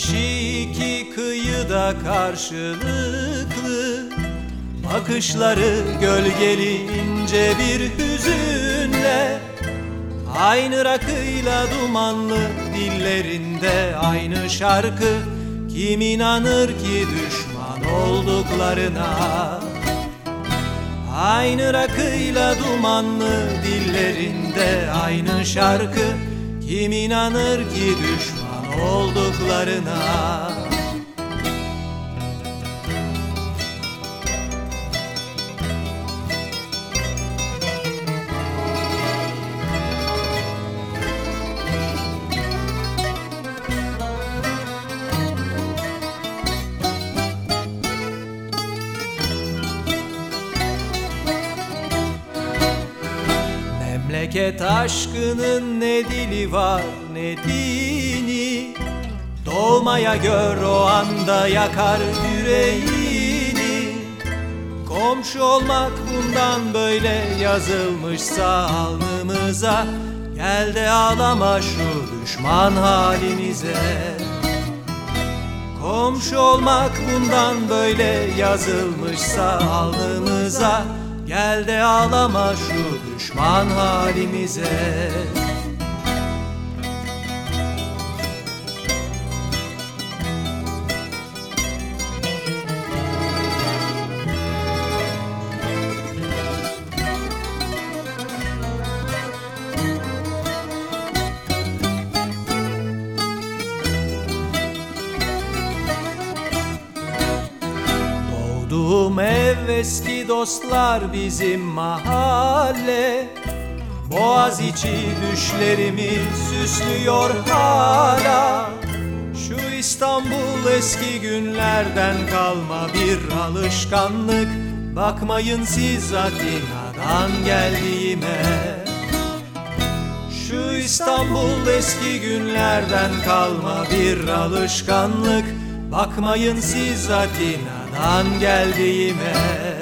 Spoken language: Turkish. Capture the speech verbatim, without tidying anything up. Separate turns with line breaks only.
kişi iki kıyıda karşılıklı, bakışları gölgeli ince bir hüzünle, aynı rakıyla dumanlı dillerinde aynı şarkı. Kim inanır ki düşman olduklarına? Aynı rakıyla dumanlı dillerinde aynı şarkı. Kim inanır ki düşman olduklarına? Memleket aşkının ne dili var ne dini, doğmaya gör o anda yakar yüreğini. Komşu olmak bundan böyle yazılmışsa alnımıza, gel de ağlama şu düşman halimize. Komşu olmak bundan böyle yazılmışsa alnımıza, gel de ağlama şu düşman halimize. Doğduğum ev eski dostlar bizim mahalle, Boğaziçi düşlerimi süslüyor hala. Şu İstanbul eski günlerden kalma bir alışkanlık, bakmayın siz Atina'dan geldiğime. Şu İstanbul eski günlerden kalma bir alışkanlık, bakmayın siz Atina'dan geldiğime.